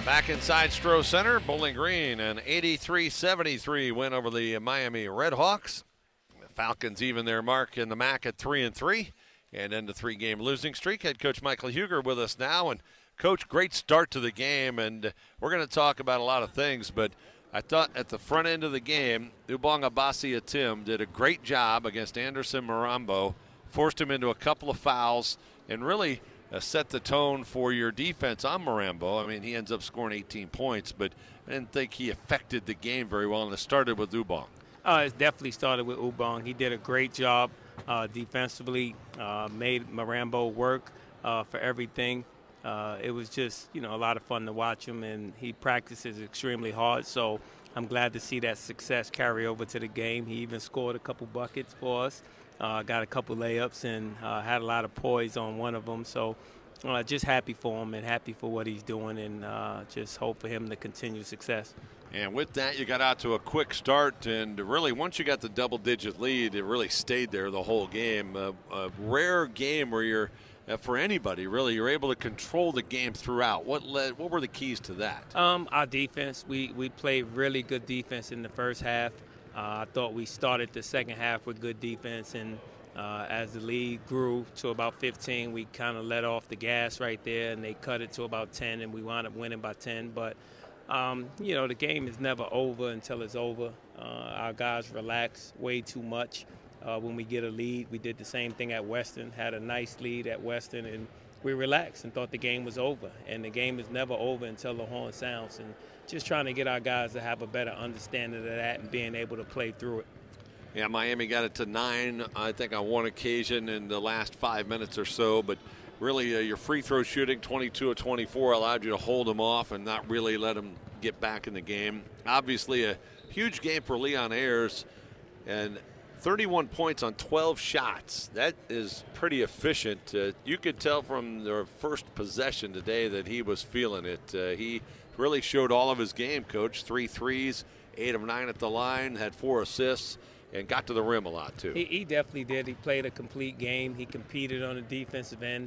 Back inside Stroh Center, Bowling Green, an 83-73 win over the Miami Redhawks. The Falcons even their mark in the MAC at 3-3 and end a 3-game losing streak. Head coach Michael Huger with us now. And Coach, great start to the game, and we're going to talk about a lot of things, but I thought at the front end of the game, Ubong Abasi-Atim did a great job against Anderson Marambo, forced him into a couple of fouls, and really set the tone for your defense on Marambo. I mean, he ends up scoring 18 points, but I didn't think he affected the game very well, and it started with Ubong. It definitely started with Ubong. He did a great job defensively, made Marambo work for everything. It was just, a lot of fun to watch him, and he practices extremely hard, so I'm glad to see that success carry over to the game. He even scored a couple buckets for us, got a couple layups, and had a lot of poise on one of them. So just happy for him and happy for what he's doing, and just hope for him to continue success. And with that, you got out to a quick start, and really once you got the double-digit lead, it really stayed there the whole game. A rare game where you're for anybody, really, you're able to control the game throughout. What were the keys to that? Our defense. We played really good defense in the first half. I thought we started the second half with good defense, and as the lead grew to about 15, we kind of let off the gas right there, and they cut it to about 10, and we wound up winning by 10. But, the game is never over until it's over. Our guys relax way too much. When we get a lead, we did the same thing at Western, had a nice lead at Western, and we relaxed and thought the game was over. And the game is never over until the horn sounds. And just trying to get our guys to have a better understanding of that and being able to play through it. Yeah, Miami got it to 9, I think, on one occasion in the last 5 minutes or so. But really, your free throw shooting, 22 of 24, allowed you to hold them off and not really let them get back in the game. Obviously, a huge game for Leon Ayers. And 31 points on 12 shots. That is pretty efficient. You could tell from their first possession today that he was feeling it. He really showed all of his game, Coach. 3 threes, 8 of 9 at the line, had 4 assists, and got to the rim a lot, too. He definitely did. He played a complete game. He competed on the defensive end.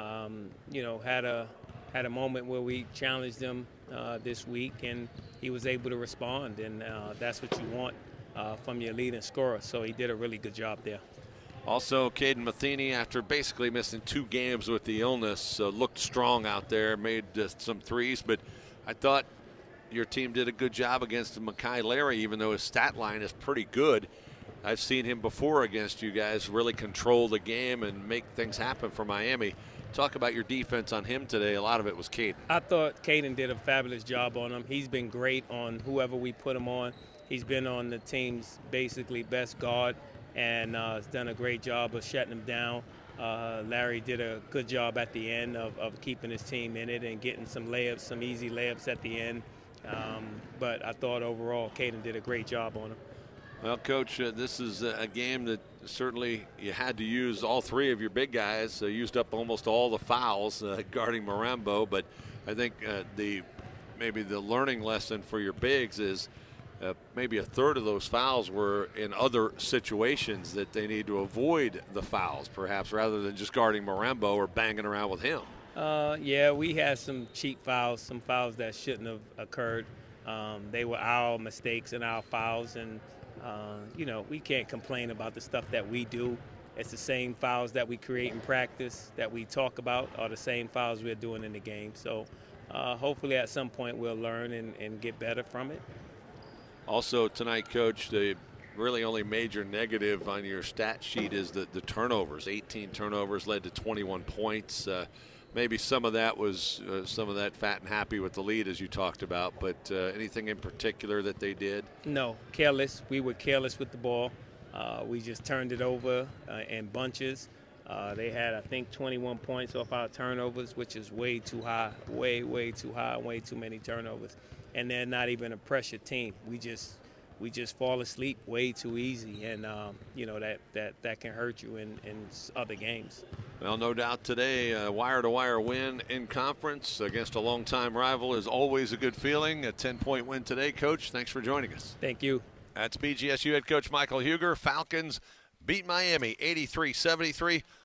Had a moment where we challenged him this week, and he was able to respond, and that's what you want from your leading scorer. So he did a really good job there. Also, Caden Matheny, after basically missing 2 games with the illness, looked strong out there, made some threes, but I thought your team did a good job against Makai Larry, even though his stat line is pretty good. I've seen him before against you guys really control the game and make things happen for Miami. Talk about your defense on him today. A lot of it was Caden. I thought Caden did a fabulous job on him. He's been great on whoever we put him on. He's been on the team's basically best guard and has done a great job of shutting him down. Larry did a good job at the end of keeping his team in it and getting some layups, some easy layups at the end. But I thought overall Caden did a great job on him. Well, Coach, this is a game that certainly you had to use all 3 of your big guys. Used up almost all the fouls guarding Marambo, but I think maybe the learning lesson for your bigs is maybe a third of those fouls were in other situations that they need to avoid the fouls, perhaps, rather than just guarding Marambo or banging around with him. Yeah, we had some cheap fouls, some fouls that shouldn't have occurred. They were our mistakes and our fouls, and we can't complain about the stuff that we do. It's the same fouls that we create in practice that we talk about are the same fouls we're doing in the game. So hopefully at some point we'll learn and get better from it. Also tonight, Coach, the really only major negative on your stat sheet is the turnovers. 18 turnovers led to 21 points. Maybe some of that was some of that fat and happy with the lead, as you talked about, but anything in particular that they did? No, careless. We were careless with the ball. We just turned it over in bunches. They had, I think, 21 points off our turnovers, which is way too high, way too high, way too many turnovers. And they're not even a pressure team. We just fall asleep way too easy, and that can hurt you in other games. Well, no doubt today, a wire-to-wire win in conference against a longtime rival is always a good feeling. A 10-point win today, Coach. Thanks for joining us. Thank you. That's BGSU head coach Michael Huger. Falcons beat Miami 83-73.